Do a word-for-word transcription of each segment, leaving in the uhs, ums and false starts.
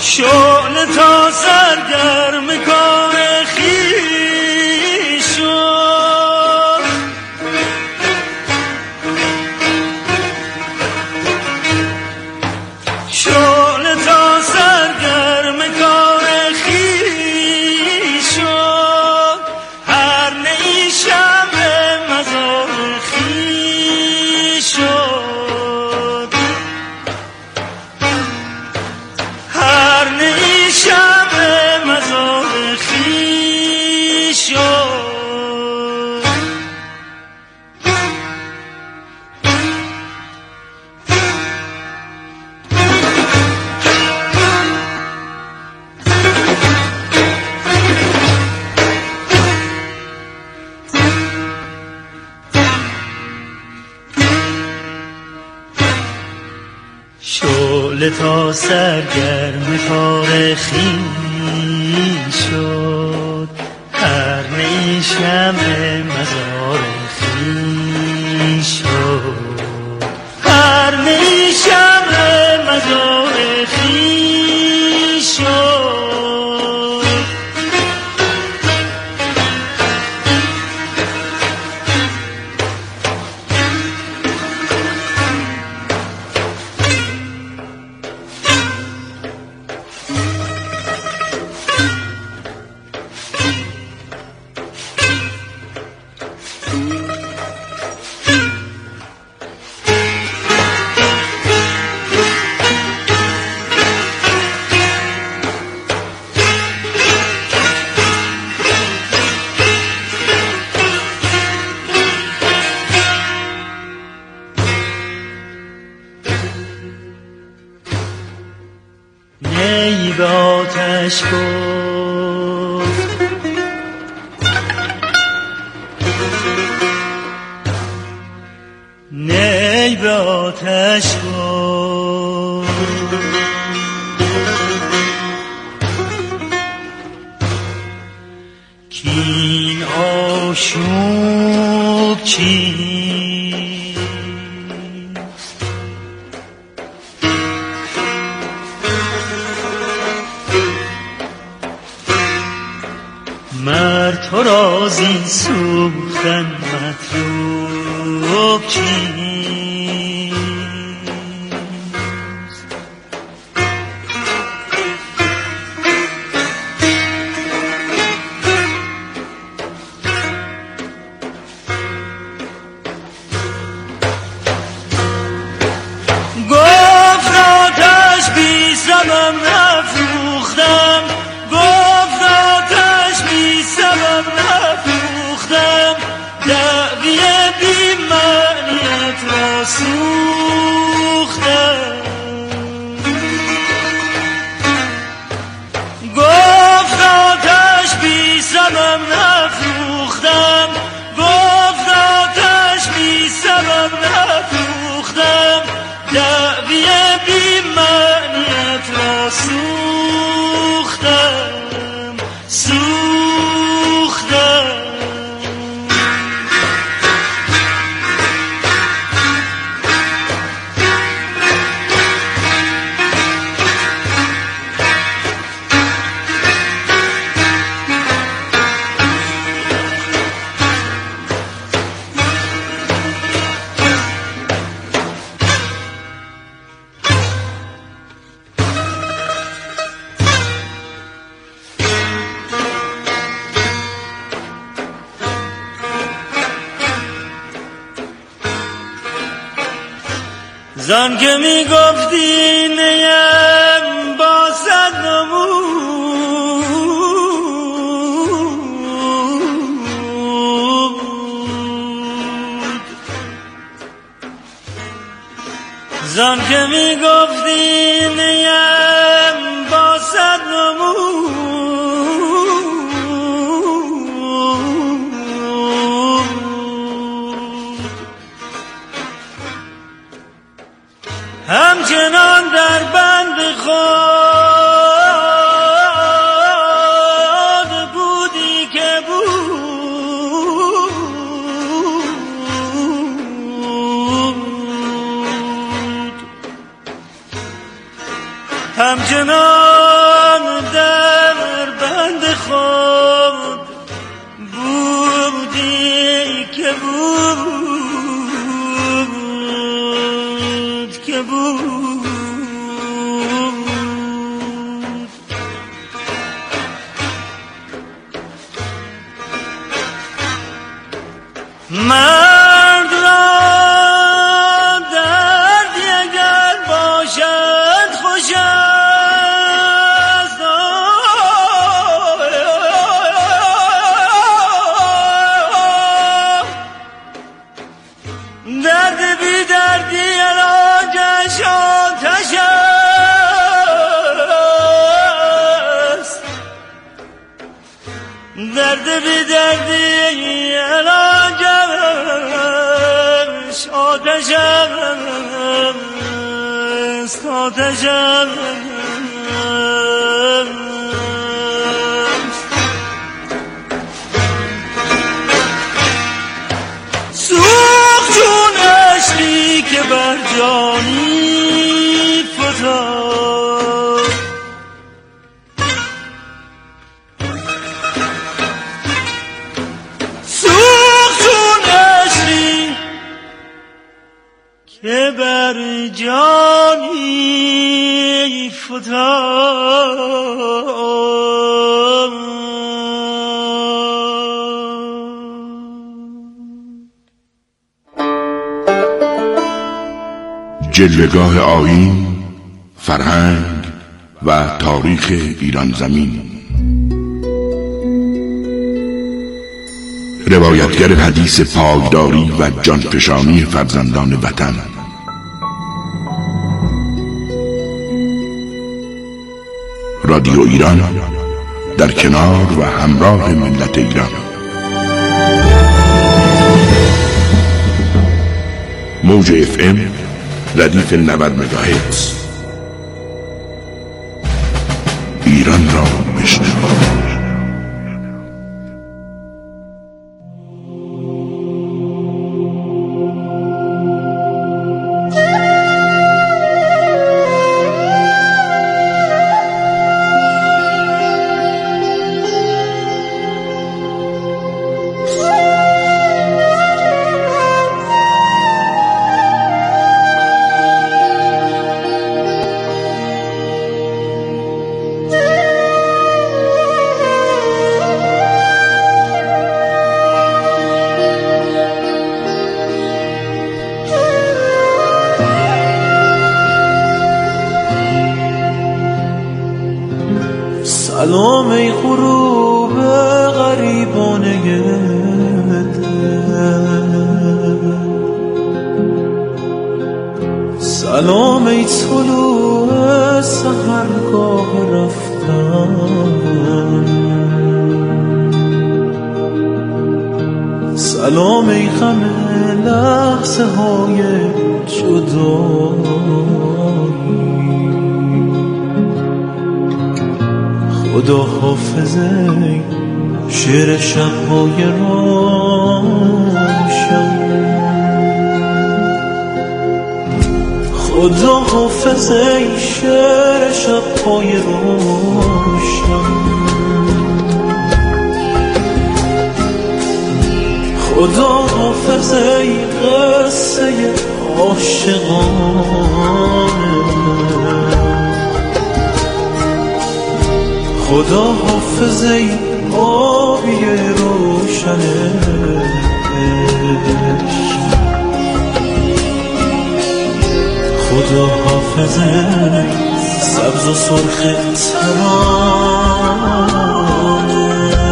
شعله تا سرگرم کار خویش شد، شعله تا سرگرم کار خویش شد، هر نی شمع مزار خویش شد، هر نی شمع مزار خویش شد. شعله تا سرگرم کار خویش شد، هر نی شمع مزار خویش شد، هر نی شمع مزار خویش شد. نی به آتش گفت نی به آتش گفت کین آشوب چیست، مرد تو را زین سوختن مطلوب چیست. گفت آتش بی سبب نفروختم، گفت آتش بی سبب نفروختم، دعوی بی معنیت را سوختم. گفت آتش بی سبب نفروختم، گفت آتش بی سبب نفروختم، دعوی بی معنیت را سوختم سوختم. زن که می گفتی نیم با صد نمود، زن که می گفتی نیم با صد نمود، همچنان در بند خود بودی که بود، درد بی دردی علاجش آتشم است آتشم سوخت چون عشقی که بر جانی فتاد سوخت چون عشقی که بر جانی فتاد جلوه‌گاه آیین، فرهنگ و تاریخ ایران زمین. روایتگر حدیث پایداری و جانفشانی فرزندان وطن. رادیو ایران در کنار و همراه ملت ایران. موج اف ام ردیف نود مگاهرتز. ایران را بشنو. سلام ای غروب غریبانه دل، سلام ای طلوع سحرگاه رفتن، سلام ای غم لحظه های جدایی، خدا حافظه شعر شب‌های روشن، خدا حافظه شعر شب‌های روشن، خدا حافظه قصه عاشقانه، خدا حافظه آبی روشنش، خدا حافظه سبز و سرخ ترانه.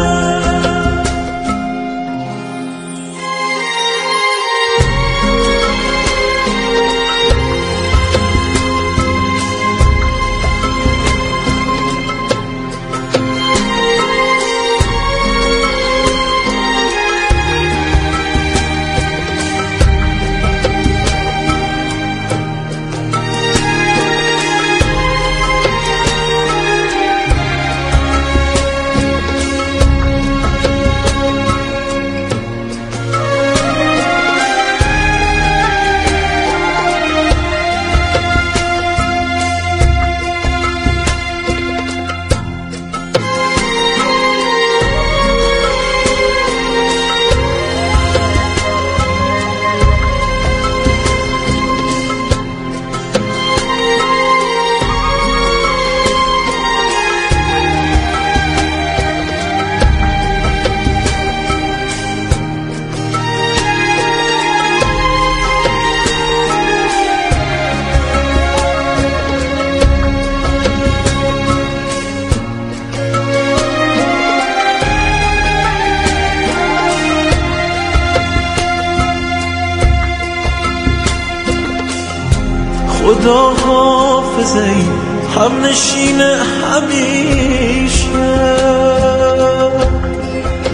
خدا حافظه هم نشین همیشه،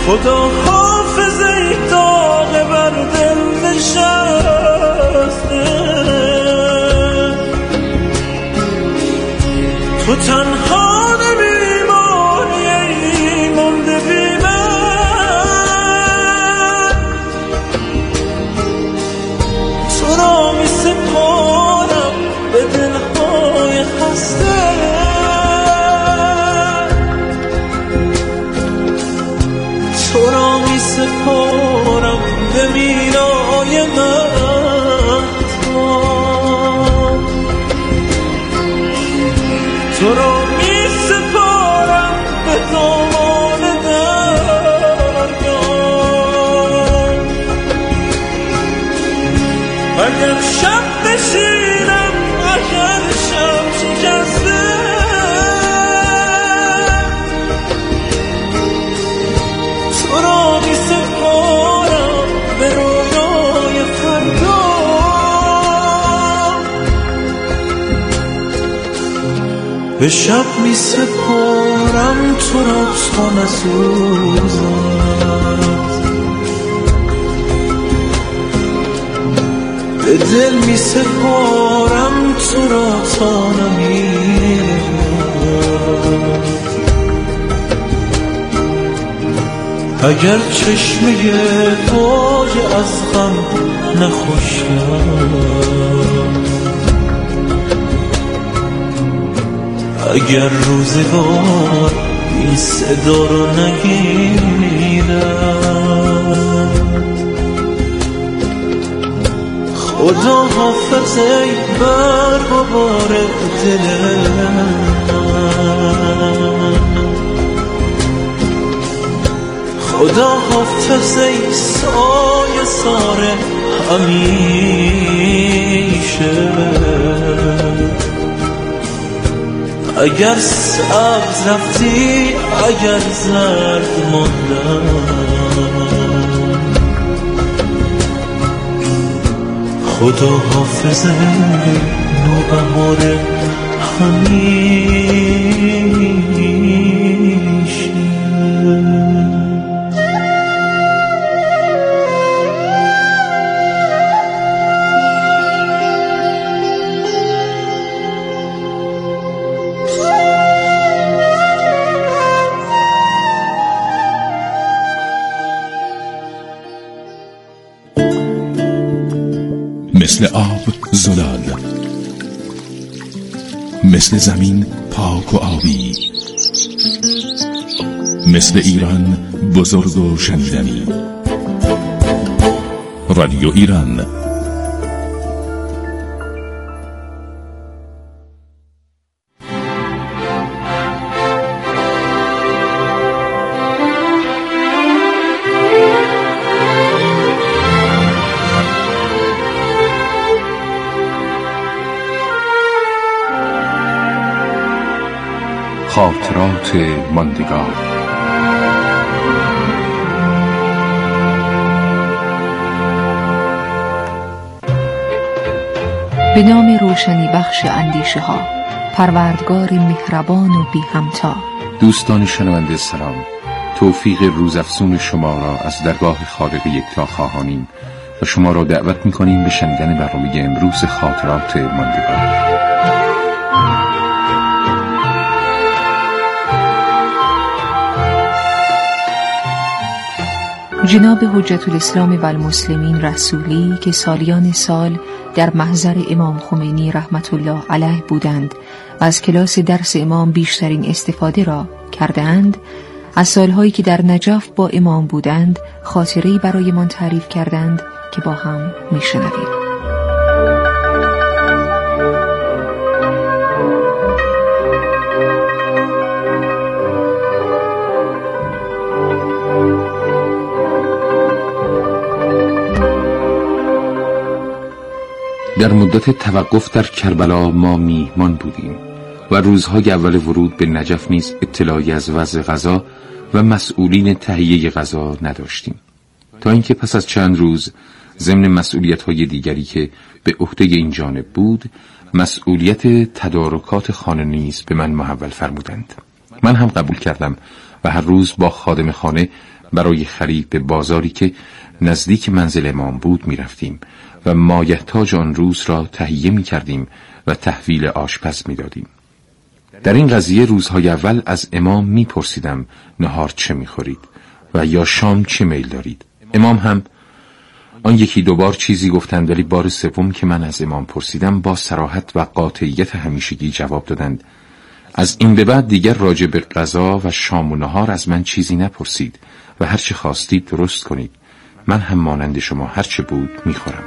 خدا حافظه داغ بر دل نشسته، تو تنها نمیمانی ای مونده بی من، تو را می سپارم به دلهای خسته، تو را می سپارم به مینای مهتاب، تو را می سپارم به دامان دریا. اگر شب بشینم، اگر شب شکسته، تو را می سپارم به رویای فردا. به شب می سپارم تو را تا نسوزد، به دل می سپارم تو را تا نمیرد. اگر چشمه باج از غم نخوشم، اگر روزگار این صدا رو نگیرد، خدا حافظ ای بر ببار دل من، خدا حافظ ای سایه سار همیشه. اگر سبز رفتی، اگر زرد ماندم، خدا حافظ نوبهار همیشه. مثل آب زلال، مثل زمین پاک و آبی، مثل ایران بزرگ و شنیدنی. رادیو ایران. خاطرات ماندگار. به نام روشنی بخش اندیشه ها، پروردگار مهربان و بی همتا. دوستان شنونده سلام، توفیق روزافزون شما را از درگاه خالق یکتا خواهانیم و شما را دعوت می‌کنیم به شنیدن برنامه امروز خاطرات ماندگار. جناب حجت الاسلام و المسلمین رسولی که سالیان سال در محضر امام خمینی رحمت الله علیه بودند و از کلاس درس امام بیشترین استفاده را کردند، از سالهایی که در نجف با امام بودند خاطره‌ای برایمان تعریف کردند که با هم میشنویم. در مدت توقف در کربلا ما میهمان بودیم و روزهای اول ورود به نجف نیز اطلاعی از وضع غذا و مسئولین تهیه غذا نداشتیم، تا اینکه پس از چند روز ضمن مسئولیت‌های دیگری که به عهده این جانب بود، مسئولیت تدارکات خانه نیز به من محول فرمودند. من هم قبول کردم و هر روز با خادم خانه برای خرید به بازاری که نزدیک منزل امام بود می رفتیم و مایحتاج آن روز را تهیه می کردیم و تحویل آشپز می دادیم. در این قضیه روزهای اول از امام می پرسیدم نهار چه می خورید و یا شام چه میل دارید. امام هم آن یکی دوبار چیزی گفتند، ولی بار سوم که من از امام پرسیدم با صراحت و قاطعیت همیشگی جواب دادند از این به بعد دیگر راجع به غذا و شام و نهار از من چیزی نپرسید و هر چه خواستید درست کنید، من هم مانند شما هر چه بود میخورم.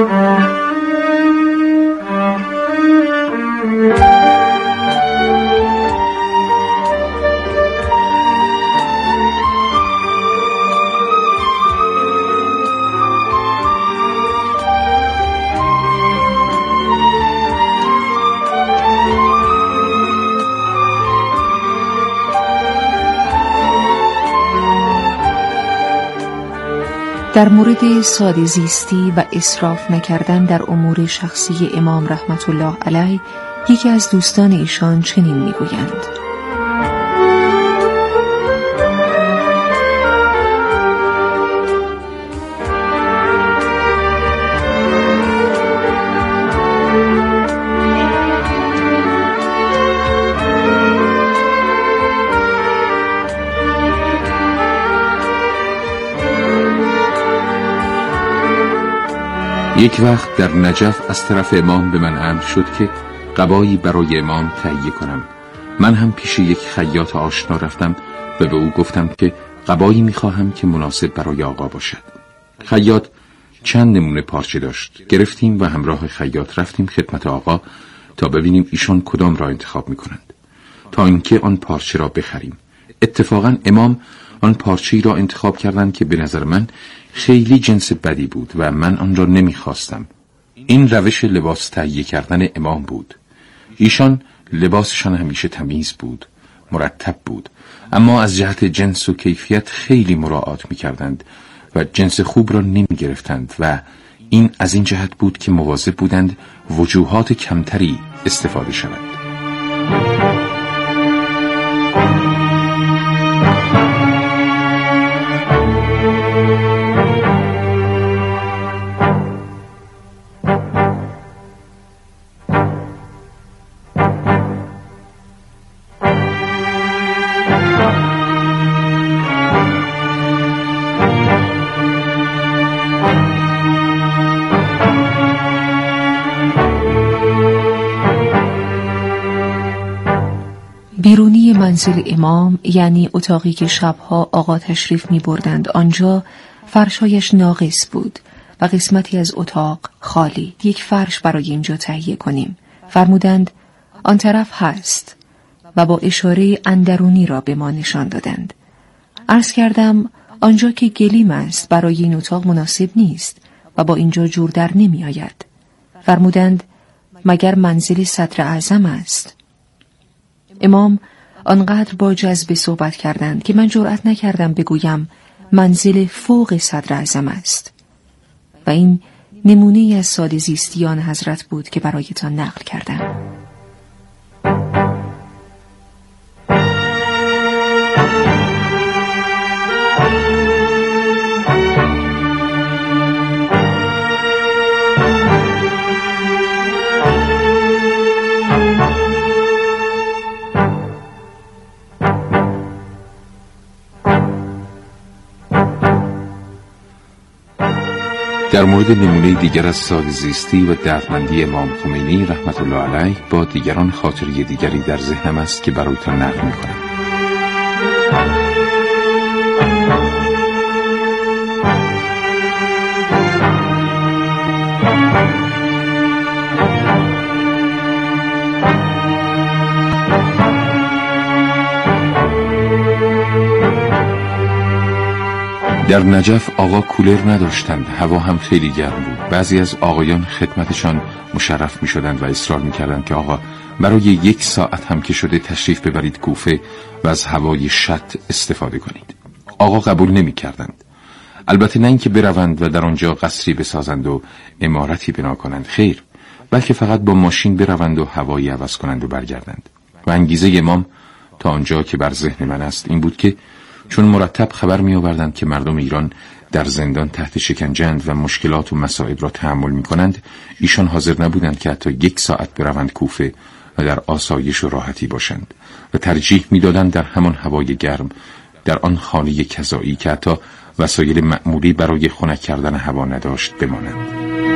در مورد ساده زیستی و اسراف نکردن در امور شخصی امام رحمت الله علیه یکی از دوستان ایشان چنین میگویند: یک وقت در نجف از طرف امام به من امر شد که قبایی برای امام تهیه کنم. من هم پیش یک خیاط آشنا رفتم و به او گفتم که قبایی میخواهم که مناسب برای آقا باشد. خیاط چند نمونه پارچه داشت. گرفتیم و همراه خیاط رفتیم خدمت آقا تا ببینیم ایشان کدام را انتخاب میکنند تا اینکه آن پارچه را بخریم. اتفاقا امام آن پارچه‌ای را انتخاب کردند که به نظر من خیلی جنس بدی بود و من آن را نمیخواستم. این روش لباس تهیه کردن امام بود. ایشان لباسشان همیشه تمیز بود، مرتب بود، اما از جهت جنس و کیفیت خیلی مراعات میکردند و جنس خوب را نمیگرفتند و این از این جهت بود که مواظب بودند وجوهات کمتری استفاده شود. بیرونی منزل امام، یعنی اتاقی که شبها آقا تشریف می بردند آنجا، فرشایش ناقص بود و قسمتی از اتاق خالی. یک فرش برای اینجا تهیه کنیم. فرمودند آن طرف هست و با اشاره اندرونی را به ما نشان دادند. عرض کردم آنجا که گلیم است برای این اتاق مناسب نیست و با اینجا جور در نمی آید. فرمودند مگر منزل صدر اعظم است؟ امام آنقدر با جذبه صحبت کردند که من جرأت نکردم بگویم منزل فوق صدر اعظم است. و این نمونه از ساده زیستیان حضرت بود که برایتان نقل کردم. در مورد نمونه دیگر از ساده زیستی و دردمندی امام خمینی رحمت الله علیه با دیگران خاطره دیگری در ذهنم است که برایتان نقل می‌کنم. در نجف آقا کولر نداشتند، هوا هم خیلی گرم بود. بعضی از آقایان خدمتشان مشرف می شدند و اصرار می کردند که آقا برای یک ساعت هم که شده تشریف ببرید کوفه و از هوای شط استفاده کنید. آقا قبول نمی کردند. البته نه اینکه بروند و در آنجا قصری بسازند و عمارتی بنا کنند، خیر، بلکه فقط با ماشین بروند و هوایی عوض کنند و برگردند. و انگیزه امام تا آنجا که بر ذهن من است این بود که چون مرتب خبر می آوردند که مردم ایران در زندان تحت شکنجه‌اند و مشکلات و مصائب را تحمل می کنند، ایشان حاضر نبودند که حتی یک ساعت بروند کوفه و در آسایش و راحتی باشند و ترجیح می دادند در همان هوای گرم، در آن خانه کذایی که حتی وسایل معمولی برای خنک کردن هوا نداشت بمانند.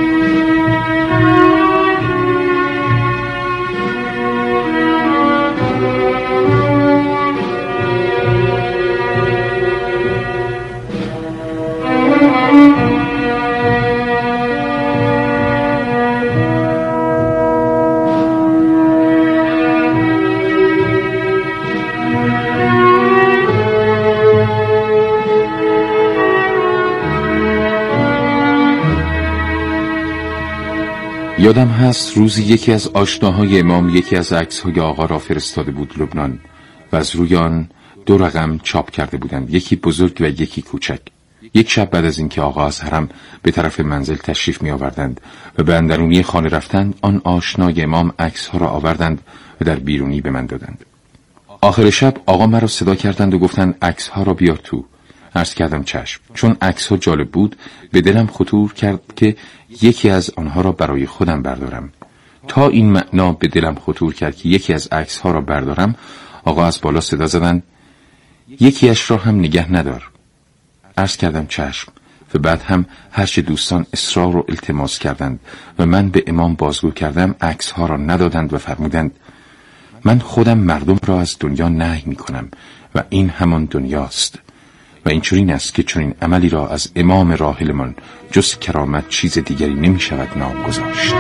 یادم هست روزی یکی از آشناهای امام یکی از عکس‌های آقا را فرستاده بود لبنان و از روی آن دو رقم چاپ کرده بودند، یکی بزرگ و یکی کوچک. یک شب بعد از اینکه آقا از حرم به طرف منزل تشریف می آوردند و به اندرونی خانه رفتند، آن آشنای امام عکس‌ها را آوردند و در بیرونی به من دادند. آخر شب آقا مرا صدا کردند و گفتند عکس‌ها را بیار تو. عرض کردم چشم. چون عکس‌ها جالب بود به دلم خطور کرد که یکی از آنها را برای خودم بردارم. تا این معنا به دلم خطور کرد که یکی از عکس‌ها را بردارم، آقا از بالا صدا زدند یکی اش را هم نگه ندار. عرض کردم چشم و بعد هم هرچه دوستان اصرار و التماس کردند و من به امام بازگو کردم، عکس‌ها را ندادند و فرمودند من خودم مردم را از دنیا نهی می کنم و این همان دنیاست و این چنین است که چنین عملی را از امام راحلمان جز کرامت چیز دیگری نمی شود نام گذاشت.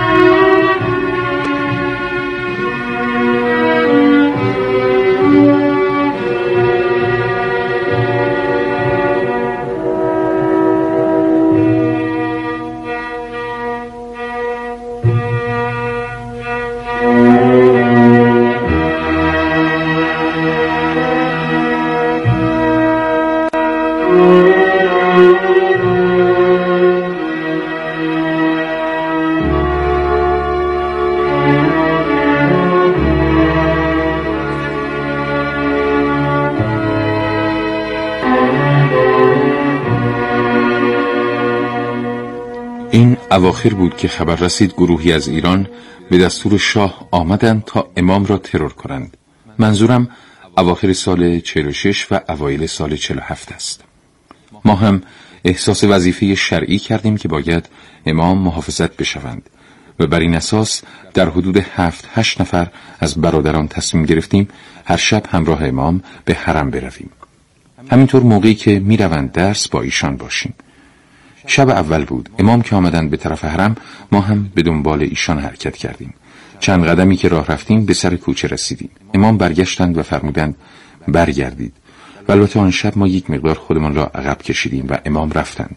این اواخر بود که خبر رسید گروهی از ایران به دستور شاه آمدند تا امام را ترور کنند. منظورم اواخر سال چهل و شش و اوایل سال چهل و هفت است. ما هم احساس وظیفه شرعی کردیم که باید امام محافظت بشوند و بر این اساس در حدود هفت هشت نفر از برادران تصمیم گرفتیم هر شب همراه امام به حرم برویم. همینطور موقعی که می روند درس با ایشان باشیم. شب اول بود. امام که آمدند به طرف حرم، ما هم به دنبال ایشان حرکت کردیم. چند قدمی که راه رفتیم به سر کوچه رسیدیم. امام برگشتند و فرمودند برگردید. و البته آن شب ما یک مقدار خودمان را عقب کشیدیم و امام رفتند.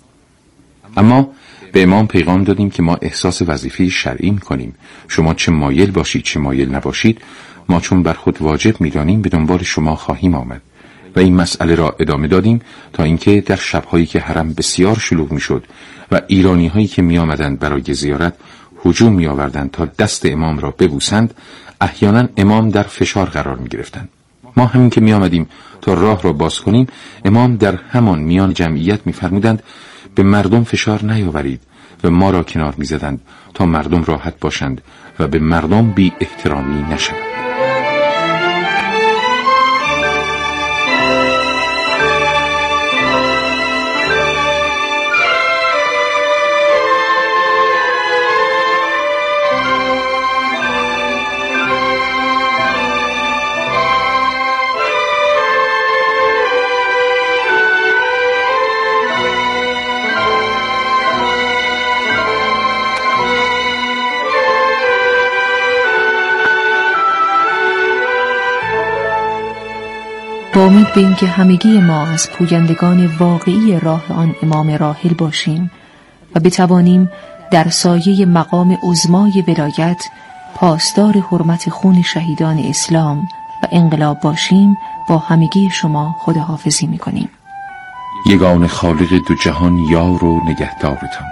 اما به امام پیغام دادیم که ما احساس وظیفه شرعی می‌کنیم. شما چه مایل باشید چه مایل نباشید، ما چون بر خود واجب می‌دانیم به دنبال شما خواهیم آمد. و این مسئله را ادامه دادیم تا اینکه در شب‌هایی که حرم بسیار شلوغ می‌شد و ایرانی‌هایی که می‌آمدند برای زیارت هجوم می‌آوردند تا دست امام را ببوسند، احیانا امام در فشار قرار می‌گرفتند. ما همین که می‌آمدیم تا راه را باز کنیم، امام در همان میان جمعیت می‌فرمودند به مردم فشار نیاورید و ما را کنار می‌زدند تا مردم راحت باشند و به مردم بی احترامی نشوند. با امید به این که همگی ما از پویندگان واقعی راه آن امام راحل باشیم و بتوانیم در سایه مقام عظمای ولایت پاسدار حرمت خون شهیدان اسلام و انقلاب باشیم، با همگی شما خداحافظی می‌کنیم. یگان خالق دو جهان یار و نگهدارتان.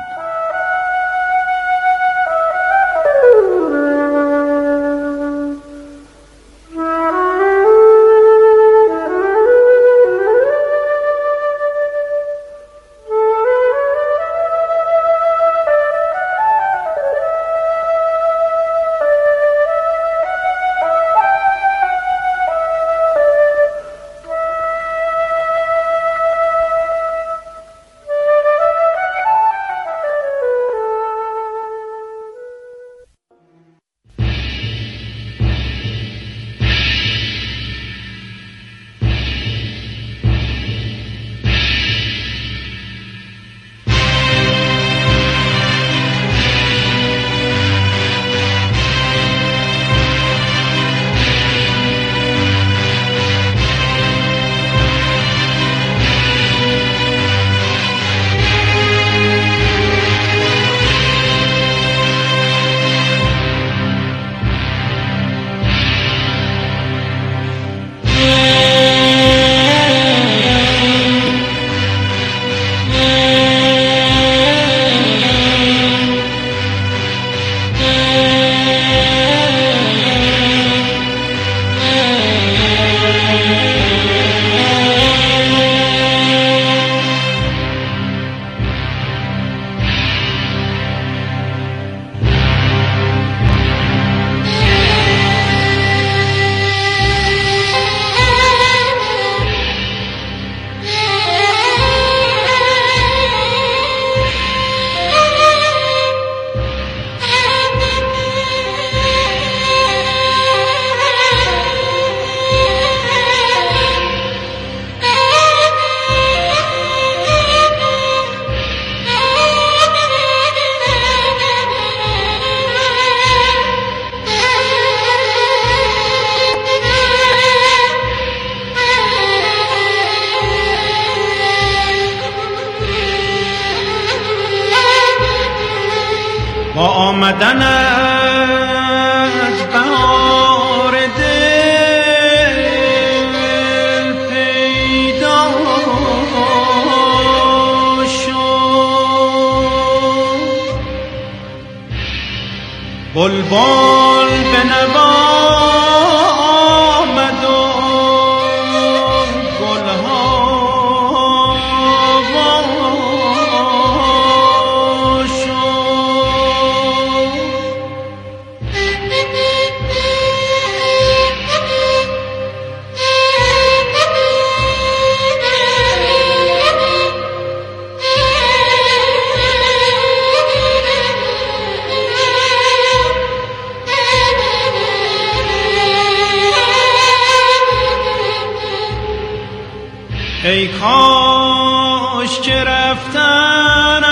بلبل به نوا آمد و گلها وا شد. ای کاش که رفتن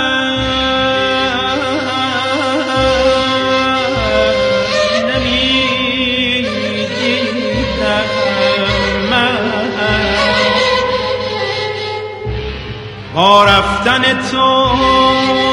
نمیدیدم من، با رفتن تو